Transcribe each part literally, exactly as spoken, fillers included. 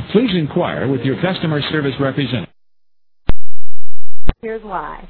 Please inquire with your customer service representative. Here's why.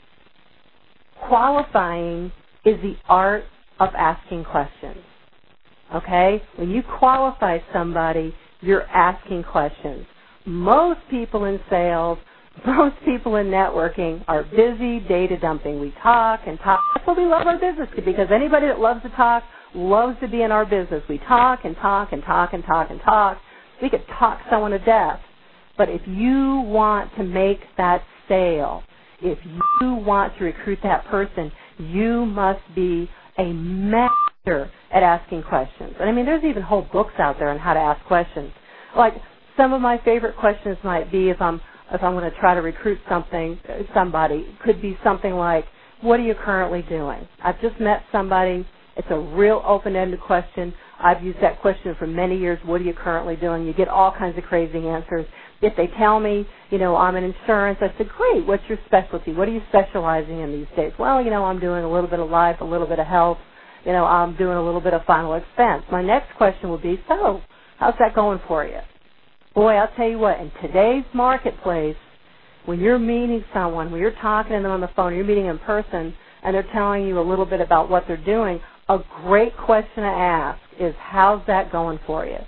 Qualifying is the art of asking questions. Okay? When you qualify somebody, you're asking questions. Most people in sales, most people in networking are busy data dumping. We talk and talk. That's what we love our business to, because anybody that loves to talk loves to be in our business. We talk and talk and talk and talk and talk. We could talk someone to death. But if you want to make that sale, if you want to recruit that person, you must be a master at asking questions. And I mean, there's even whole books out there on how to ask questions. Like, some of my favorite questions might be, if I'm if I'm going to try to recruit something, somebody, could be something like, what are you currently doing? I've just met somebody. It's a real open-ended question. I've used that question for many years. What are you currently doing? You get all kinds of crazy answers. If they tell me, you know, I'm in insurance, I said, great, what's your specialty? What are you specializing in these days? Well, you know, I'm doing a little bit of life, a little bit of health. You know, I'm doing a little bit of final expense. My next question will be, so, how's that going for you? Boy, I'll tell you what, in today's marketplace, when you're meeting someone, when you're talking to them on the phone, you're meeting in person, and they're telling you a little bit about what they're doing, a great question to ask is, how's that going for you?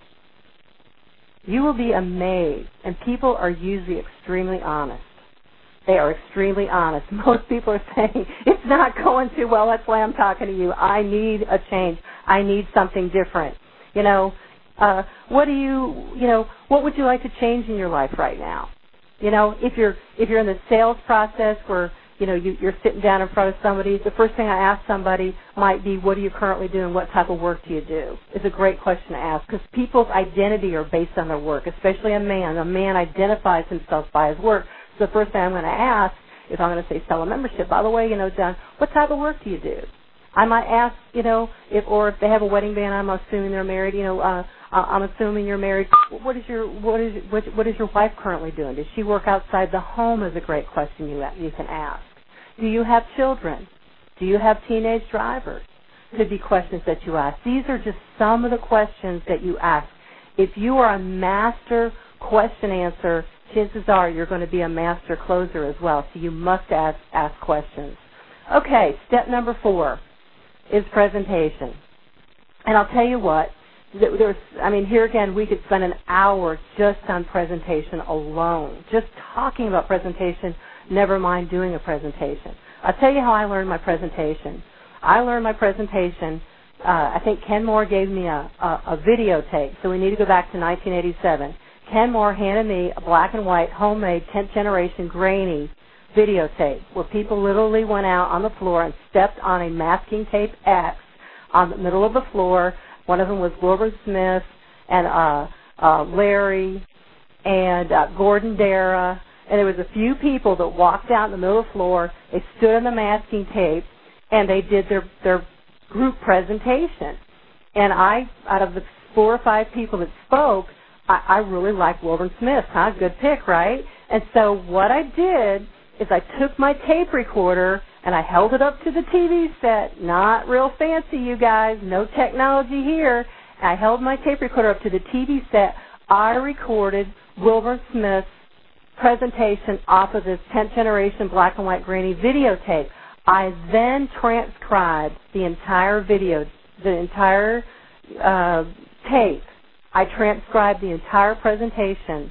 You will be amazed, and people are usually extremely honest. They are extremely honest. Most people are saying, it's not going too well, that's why I'm talking to you. I need a change. I need something different. You know, uh, what do you, you know, what would you like to change in your life right now? You know, if you're if you're in the sales process where, you know, you, you're sitting down in front of somebody, the first thing I ask somebody might be, what are you currently doing? What type of work do you do? It's a great question to ask, because people's identity are based on their work, especially a man. A man identifies himself by his work. So the first thing I'm going to ask, if I'm going to say sell a membership, by the way, you know, John, what type of work do you do? I might ask, you know, if or if they have a wedding band, I'm assuming they're married. You know, uh, I'm assuming you're married. What is your what is what, what is your wife currently doing? Does she work outside the home? Is a great question you you can ask. Do you have children? Do you have teenage drivers? Could be questions that you ask. These are just some of the questions that you ask. If you are a master question answer, chances are you're going to be a master closer as well. So you must ask ask questions. Okay, step number four is presentation. And I'll tell you what, there's, I mean, here again, we could spend an hour just on presentation alone, just talking about presentation, never mind doing a presentation. I'll tell you how I learned my presentation. I learned my presentation, uh, I think Ken Moore gave me a, a, a videotape, so we need to go back to nineteen eighty-seven. Ken Moore handed me a black and white, homemade, tenth generation, grainy videotape where people literally went out on the floor and stepped on a masking tape X on the middle of the floor. One of them was Wilbur Smith and uh, uh, Larry and uh, Gordon Dara. And there was a few people that walked out in the middle of the floor. They stood on the masking tape, and they did their, their group presentation. And I, out of the four or five people that spoke, I, I really liked Wilbur Smith. Huh? Good pick, right? And so what I did is I took my tape recorder and I held it up to the T V set. Not real fancy, you guys. No technology here. I held my tape recorder up to the T V set. I recorded Wilbur Smith's presentation off of this tenth generation black and white grainy videotape. I then transcribed the entire video, the entire uh, tape. I transcribed the entire presentation.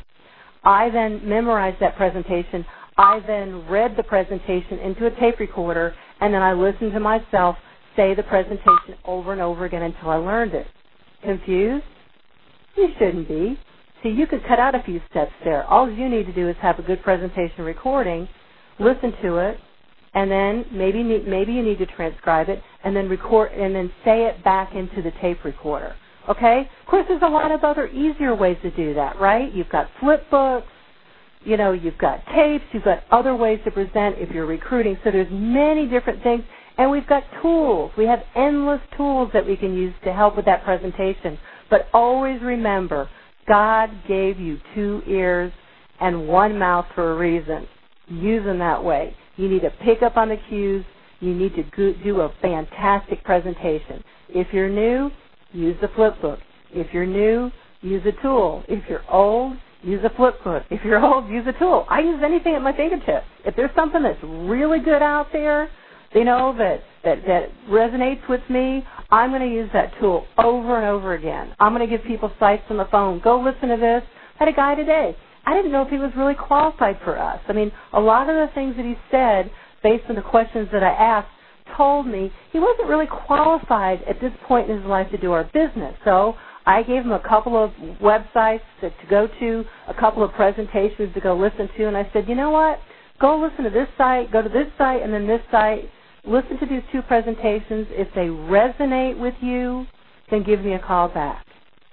I then memorized that presentation. I then read the presentation into a tape recorder, and then I listened to myself say the presentation over and over again until I learned it. Confused? You shouldn't be. See, you could cut out a few steps there. All you need to do is have a good presentation recording, listen to it, and then maybe maybe you need to transcribe it, and then record and then say it back into the tape recorder. Okay? Of course, there's a lot of other easier ways to do that, right? You've got flip books. You know, you've got tapes, you've got other ways to present if you're recruiting. So there's many different things. And we've got tools. We have endless tools that we can use to help with that presentation. But always remember, God gave you two ears and one mouth for a reason. Use them that way. You need to pick up on the cues. You need to do a fantastic presentation. If you're new, use the flip book. If you're new, use a tool. If you're old, use a flip book. If you're old, use a tool. I use anything at my fingertips. If there's something that's really good out there, you know, that, that, that resonates with me, I'm going to use that tool over and over again. I'm going to give people sites on the phone. Go listen to this. I had a guy today. I didn't know if he was really qualified for us. I mean, a lot of the things that he said, based on the questions that I asked, told me he wasn't really qualified at this point in his life to do our business. So I gave him a couple of websites to, to go to, a couple of presentations to go listen to, and I said, you know what? Go listen to this site, go to this site, and then this site. Listen to these two presentations. If they resonate with you, then give me a call back.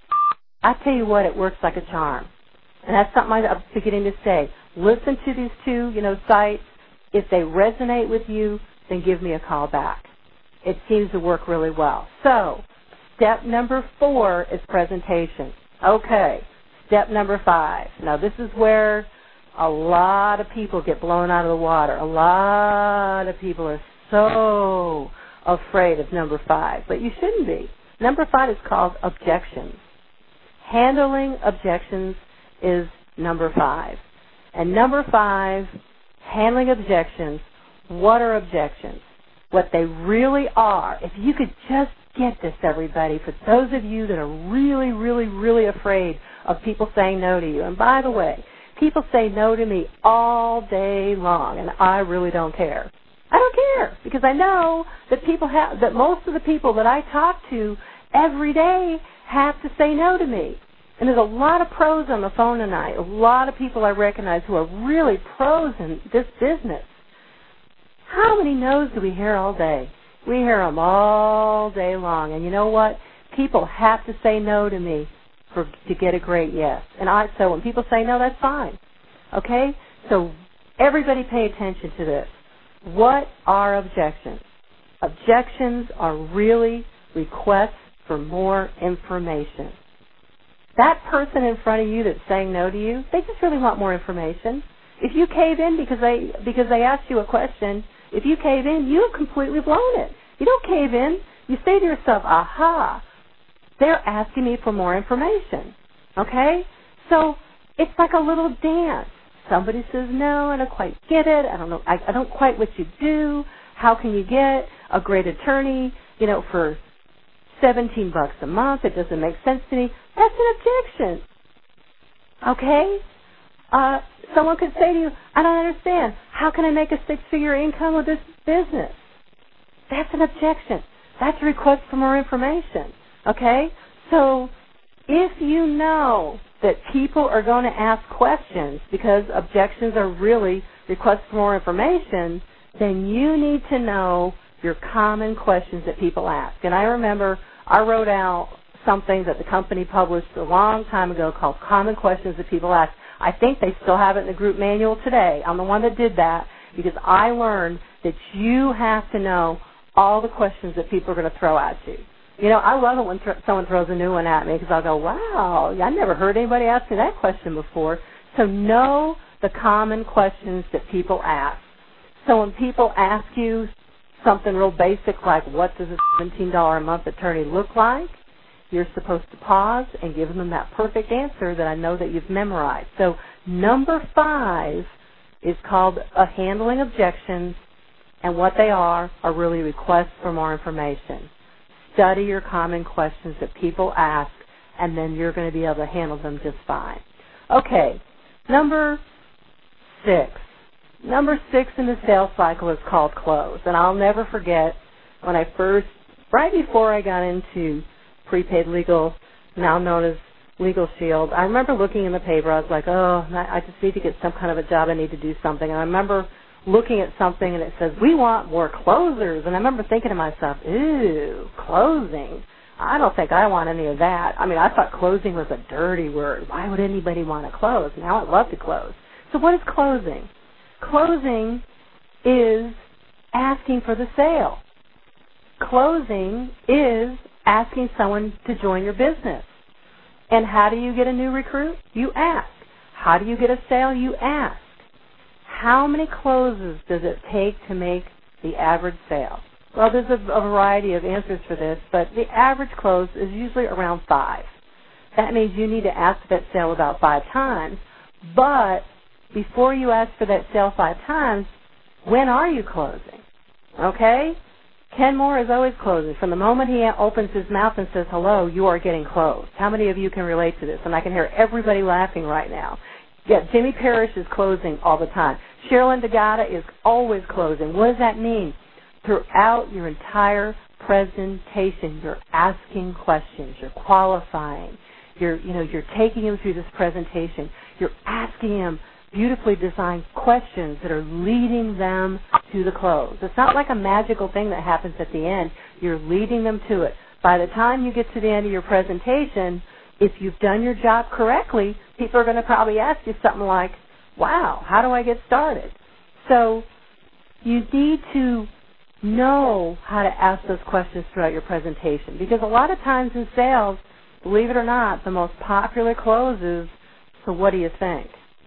I tell you what, it works like a charm. And that's something I'm beginning to say. Listen to these two, you know, sites. If they resonate with you, then give me a call back. It seems to work really well. So, step number four is presentation. Okay, step number five. Now, this is where a lot of people get blown out of the water. A lot of people are so afraid of number five, but you shouldn't be. Number five is called objections. Handling objections is number five. And number five, handling objections. What are objections? What they really are. If you could just get this, everybody, for those of you that are really, really, really afraid of people saying no to you. And by the way, people say no to me all day long, and I really don't care. I don't care, because I know that people have, that most of the people that I talk to every day have to say no to me. And there's a lot of pros on the phone tonight, a lot of people I recognize who are really pros in this business. How many no's do we hear all day? We hear them all day long. And you know what? People have to say no to me for to get a great yes. And I so when people say no, that's fine. Okay? So everybody pay attention to this. What are objections? Objections are really requests for more information. That person in front of you that's saying no to you, they just really want more information. If you cave in because they because they asked you a question, if you cave in, you've completely blown it. You don't cave in. You say to yourself, aha, they're asking me for more information. Okay? So it's like a little dance. Somebody says, no, I don't quite get it. I don't know. I, I don't quite what you do. How can you get a great attorney, you know, for seventeen bucks a month? It doesn't make sense to me. That's an objection. Okay? Uh, someone could say to you, I don't understand. How can I make a six-figure income with this business? That's an objection. That's a request for more information. Okay? So if you know that people are going to ask questions because objections are really requests for more information, then you need to know your common questions that people ask. And I remember I wrote out something that the company published a long time ago called Common Questions That People Ask. I think they still have it in the group manual today. I'm the one that did that because I learned that you have to know all the questions that people are going to throw at you. You know, I love it when th- someone throws a new one at me because I'll go, wow, I never heard anybody ask me that question before. So know the common questions that people ask. So when people ask you something real basic like, what does a seventeen dollars a month attorney look like? You're supposed to pause and give them that perfect answer that I know that you've memorized. So number five is called a handling objections, and what they are are really requests for more information. Study your common questions that people ask, and then you're going to be able to handle them just fine. Okay, number six. Number six in the sales cycle is called close, and I'll never forget when I first, right before I got into prepaid legal, now known as Legal Shield, I remember looking in the paper. I was like, oh, I just need to get some kind of a job. I need to do something. And I remember looking at something, and it says, we want more closers. And I remember thinking to myself, ooh, closing. I don't think I want any of that. I mean, I thought closing was a dirty word. Why would anybody want to close? Now I'd love to close. So what is closing? Closing is asking for the sale. Closing is asking someone to join your business. And how do you get a new recruit? You ask. How do you get a sale? You ask. How many closes does it take to make the average sale? Well, there's a, a variety of answers for this, but the average close is usually around five. that means you need to ask for that sale about five times. But before you ask for that sale five times, when are you closing? Okay? Ken Moore is always closing. From the moment he opens his mouth and says hello, you are getting closed. How many of you can relate to this? And I can hear everybody laughing right now. Yeah, Jimmy Parrish is closing all the time. Sherilyn DeGata is always closing. What does that mean? Throughout your entire presentation, you're asking questions, you're qualifying, you're, you know, you're taking him through this presentation, you're asking him beautifully designed questions that are leading them to the close. It's not like a magical thing that happens at the end. You're leading them to it. By the time you get to the end of your presentation, if you've done your job correctly, people are going to probably ask you something like, wow, how do I get started? So you need to know how to ask those questions throughout your presentation, because a lot of times in sales, believe it or not, the most popular close is, so what do you think?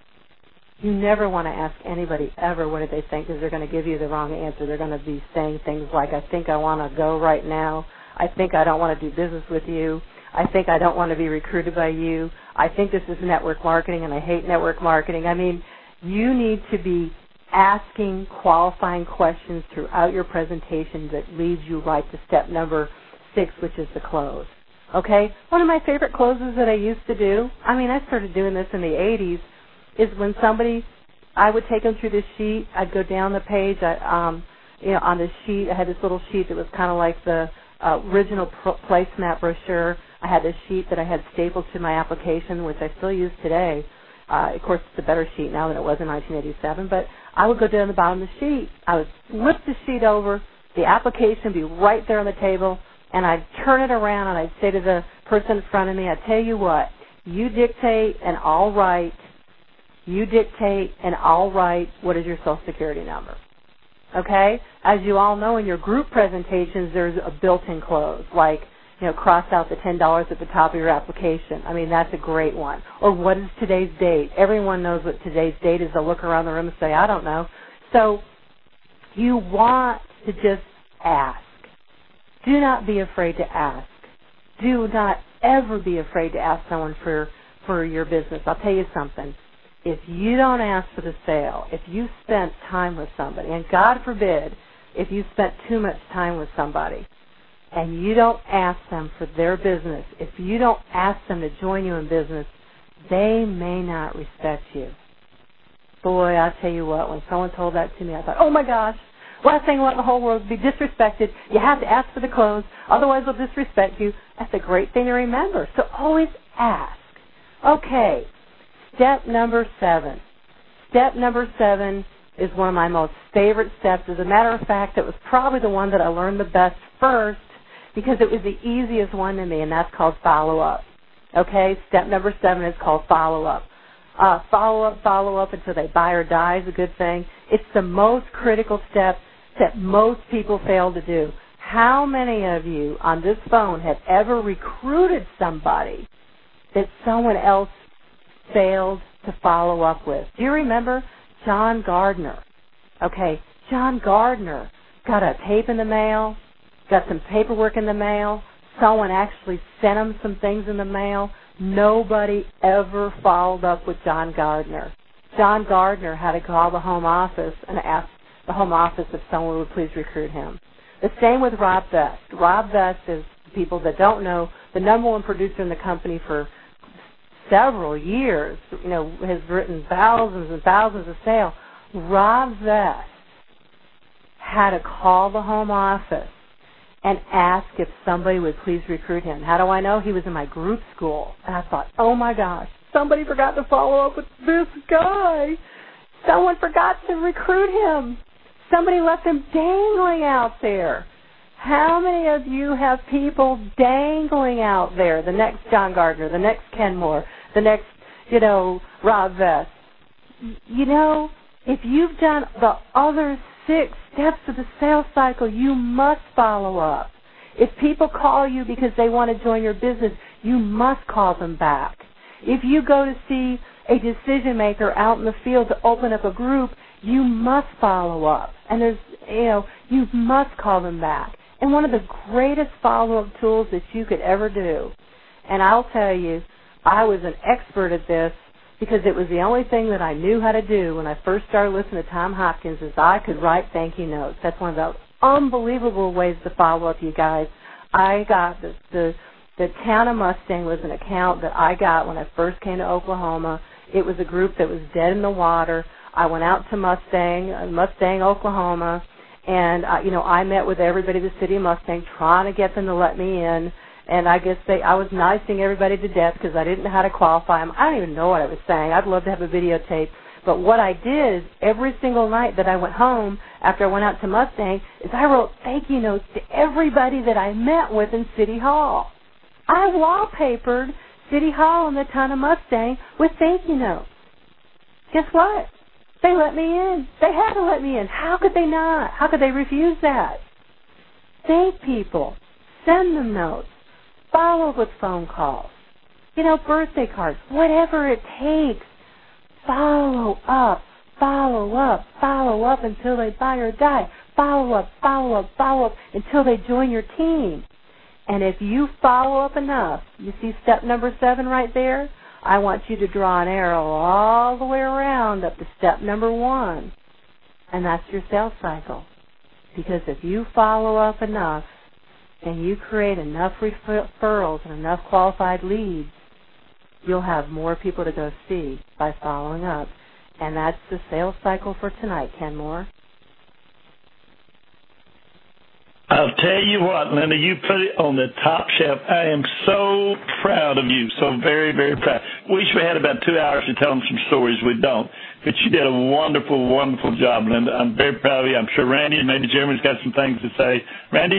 You never want to ask anybody ever what do they think, because they're going to give you the wrong answer. They're going to be saying things like, I think I want to go right now. I think I don't want to do business with you. I think I don't want to be recruited by you. I think this is network marketing and I hate network marketing. I mean, you need to be asking qualifying questions throughout your presentation that leads you right to step number six, which is the close. Okay? One of my favorite closes that I used to do, I mean, I started doing this in the eighties, is when somebody, I would take them through this sheet. I'd go down the page. I, um, you know, on this sheet, I had this little sheet that was kind of like the uh, original pro- placemat brochure. I had this sheet that I had stapled to my application, which I still use today. Uh, of course, it's a better sheet now than it was in nineteen eighty-seven, but I would go down the bottom of the sheet. I would flip the sheet over, the application would be right there on the table, and I'd turn it around and I'd say to the person in front of me, I tell you what, you dictate and I'll write, you dictate and I'll write what is your Social Security number. Okay? As you all know, in your group presentations, there's a built-in close, like, you know, cross out the ten dollars at the top of your application. I mean, that's a great one. Or what is today's date? Everyone knows what today's date is. They'll look around the room and say, I don't know. So you want to just ask. Do not be afraid to ask. Do not ever be afraid to ask someone for, for your business. I'll tell you something. If you don't ask for the sale, if you spent time with somebody, and God forbid if you spent too much time with somebody, and you don't ask them for their business, if you don't ask them to join you in business, they may not respect you. Boy, I'll tell you what, when someone told that to me, I thought, oh my gosh, last thing I want in the whole world is to be disrespected. You have to ask for the close, otherwise they'll disrespect you. That's a great thing to remember. So always ask. Okay, step number seven. Step number seven is one of my most favorite steps. As a matter of fact, it was probably the one that I learned the best first, because it was the easiest one to me, and that's called follow-up. Okay? Step number seven is called follow-up. Uh, follow-up, follow-up until they buy or die is a good thing. It's the most critical step that most people fail to do. How many of you on this phone have ever recruited somebody that someone else failed to follow up with? Do you remember John Gardner? Okay, John Gardner got a tape in the mail, got some paperwork in the mail. Someone actually sent him some things in the mail. Nobody ever followed up with John Gardner. John Gardner had to call the home office and ask the home office if someone would please recruit him. The same with Rob Vest. Rob Vest is, people that don't know, the number one producer in the company for several years. You know, has written thousands and thousands of sales. Rob Vest had to call the home office and ask if somebody would please recruit him. How do I know? He was in my group school. And I thought, oh my gosh, somebody forgot to follow up with this guy. Someone forgot to recruit him. Somebody left him dangling out there. How many of you have people dangling out there? The next John Gardner, the next Ken Moore, the next, you know, Rob Vest. You know, if you've done the other six steps of the sales cycle, you must follow up. If people call you because they want to join your business, you must call them back. If you go to see a decision maker out in the field to open up a group, you must follow up. And there's, you know, you must call them back. And one of the greatest follow-up tools that you could ever do, and I'll tell you, I was an expert at this because it was the only thing that I knew how to do when I first started listening to Tom Hopkins is I could write thank you notes. That's one of the unbelievable ways to follow up, you guys. I got the, the, the Town of Mustang was an account that I got when I first came to Oklahoma. It was a group that was dead in the water. I went out to Mustang, Mustang, Oklahoma, and, uh, you know, I met with everybody in the city of Mustang trying to get them to let me in. And I guess they, I was nicing everybody to death because I didn't know how to qualify them. I don't even know what I was saying. I'd love to have a videotape. But what I did is every single night that I went home after I went out to Mustang is I wrote thank you notes to everybody that I met with in City Hall. I wallpapered City Hall and the Town of Mustang with thank you notes. Guess what? They let me in. They had to let me in. How could they not? How could they refuse that? Thank people. Send them notes. Follow with phone calls, you know, birthday cards, whatever it takes. Follow up, follow up, follow up until they buy or die. Follow up, follow up, follow up until they join your team. And if you follow up enough, you see step number seven right there? I want you to draw an arrow all the way around up to step number one. And that's your sales cycle. Because if you follow up enough, and you create enough referrals and enough qualified leads, you'll have more people to go see by following up. And that's the sales cycle for tonight, Ken Moore. I'll tell you what, Linda, you put it on the top shelf. I am so proud of you, so very, very proud. Wish we had about two hours to tell them some stories. We don't. But you did a wonderful, wonderful job, Linda. I'm very proud of you. I'm sure Randy and maybe Jeremy's got some things to say. Randy?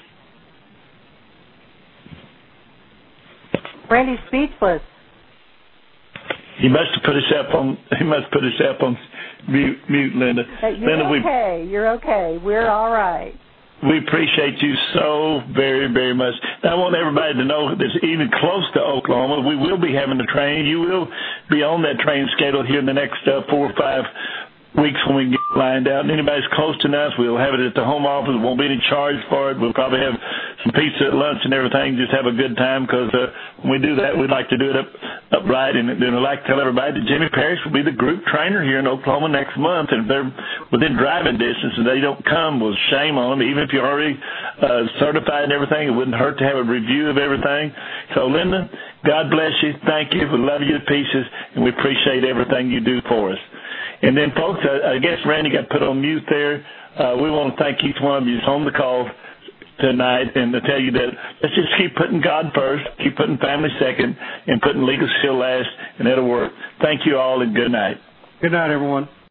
Randy's speechless. He must have put himself on. He must put himself on mute, mute Linda. Hey, you're Linda, okay. We, you're okay. We're all right. We appreciate you so very, very much. Now, I want everybody to know that's even close to Oklahoma, we will be having a train. You will be on that train schedule here in the next uh, four or five weeks when we get lined out. And anybody's close to us, we'll have it at the home office. There won't be any charge for it. We'll probably have some pizza at lunch and everything, just have a good time because uh, when we do that, we'd like to do it up upright. And then I'd like to tell everybody that Jimmy Parrish will be the group trainer here in Oklahoma next month. And if they're within driving distance and they don't come, well, shame on them. Even if you're already uh, certified and everything, it wouldn't hurt to have a review of everything. So, Linda, God bless you. Thank you. We love you to pieces, and we appreciate everything you do for us. And then, folks, I, I guess Randy got put on mute there. Uh, we want to thank each one of you on the call tonight and to tell you that let's just keep putting God first, keep putting family second, and putting legal skill last, and it'll work. Thank you all, and good night. Good night, everyone.